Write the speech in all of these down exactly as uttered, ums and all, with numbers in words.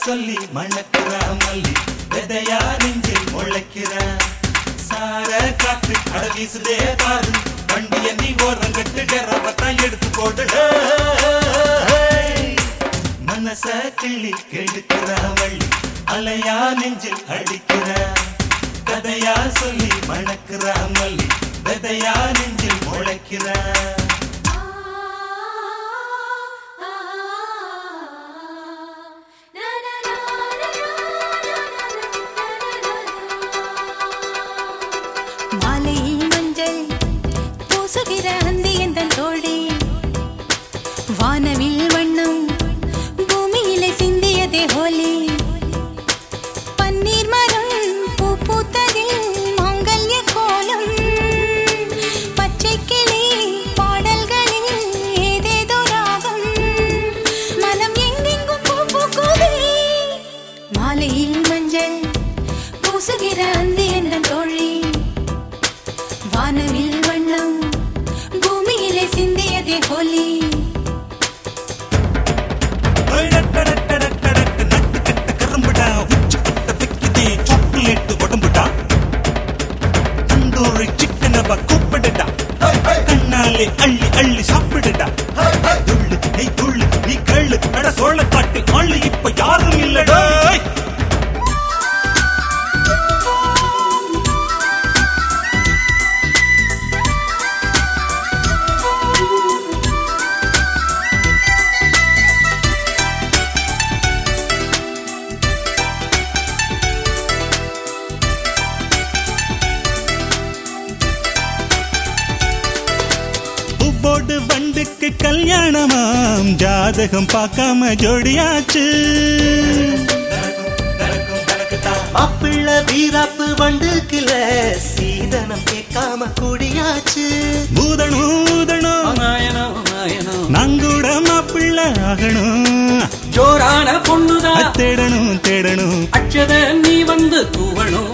சொல்லி மணக்கிற மல்லி விதையா நெஞ்சில் முளைக்கிற சார காத்து அட வீசுதே பாரு வண்டிய நீ ஓரங்கட்டு டெரவத்தான் எடுத்து போடுட மனச கிள்ளி கெடுக்கிற வள்ளி அலையா நெஞ்சில் அடிக்கிற கதையா சொல்லி மணக்கிற மல்லி விதையா நெஞ்சில் முளைக்கிற வானவில் வண்ணம் பூமியிலே சிந்தியதே ஹோலி பன்னீர் மரம் பூ பூத்ததில் மாங்கல்ய கோலம் பச்சை கிளி பாடல்களில் ஏதேதோ ராகம் மனம் எங்கெங்கும் பூ பூக்குதே மாலையில் மஞ்சள் பூசுகிற அந்தி எந்தன் தோழி வானவில் வண்ணம் பூமியிலே சிந்தியதே ஹோலி அள்ளி அள்ளி சாப்பிடுடா துள்ளு நீ துள்ளு நீ கள்ளு அட சோழ காட்டு அள்ளி இப்ப யாரும் இல்லடா வண்டுக்கு கல்யாணமாம் ஜாதகம் பார்க்காம ஜோடியாச்சு மாப்பிள்ள வீராப்பு வண்டுக்குல சீதனம் கேட்காம கூடியாச்சு பூதணும் ஊதணும் நாங்கூட மாப்பிள்ள ஆகணும் ஜோரான பொண்ணுதான் தேடணும் தேடணும் அச்சத நீ வந்து தூவணும்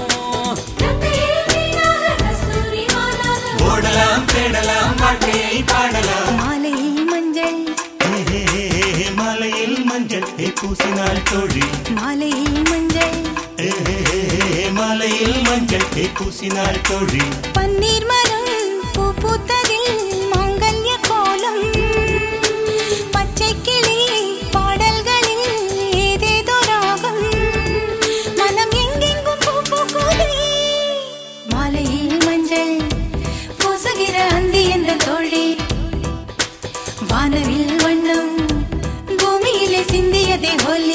ஓடலாம் தேடலாம் வாழ்க்கையை பாடலாம் மாலையில் மஞ்சள் மாலையில் மஞ்சள் பூசினாள் தோழி மாலையில் மஞ்சள் மாலையில் மஞ்சள் பூசினாள் தோழி பன்னீர் மரம் பூ பூத்ததில் மாங்கல்ய கோலம் பச்சை கிளி பாடல்களில் ஏதேதோ ராகம் மனம் எங்கெங்கும் பூ பூக்குதே மாலையில் மஞ்சள் பூசுகிற அந்தி எந்த தோழி வானவில் வண்ணம் பூமியிலே சிந்தியதே ஹோலி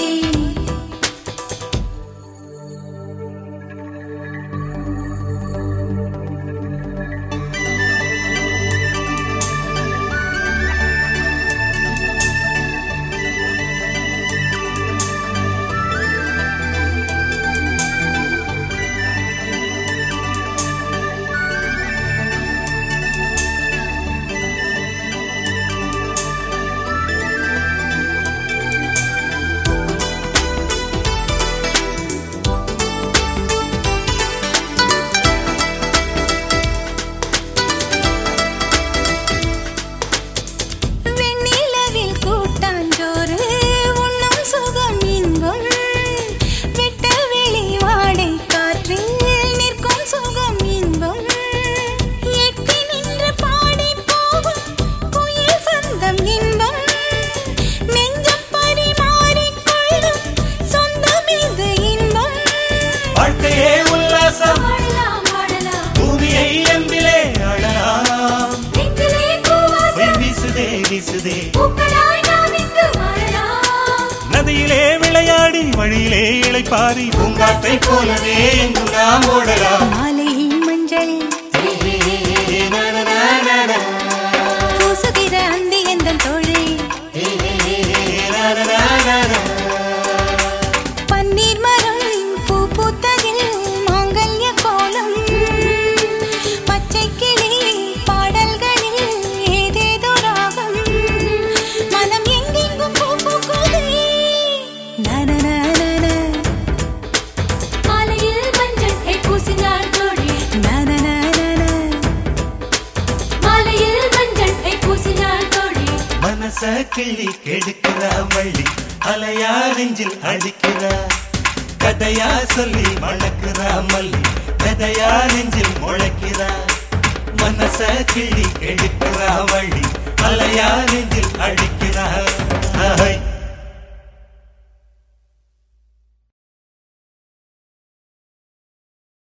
நதியிலே விளையாடி வழியிலே இளைப்பாரி பூங்காற்றை போலவே எங்கு நாம் ஓடலாம் மாலையில் மஞ்சள் பூசுகிற அந்தி எந்தன் தோழி பன்னீர் மரம் பூ பூத்ததில் மாங்கல்ய கோலம் பச்சை கிளி பாடல்களில் ஏதேதோ ராகம் மனம் எங்கெங்கும் பூ பூக்குதே மாலையில் மஞ்சள் பூசினாள் தோழி மனச கிள்ளி கெடுக்கிற வள்ளி அலையா நெஞ்சில் அடிக்கிற கதையா சொல்லி மணக்கிற மல்லி கதையா நெஞ்சில் முளைக்கிற மனச கிள்ளி கெடுக்கிற வள்ளி அலையா நெஞ்சில் அடிக்கிற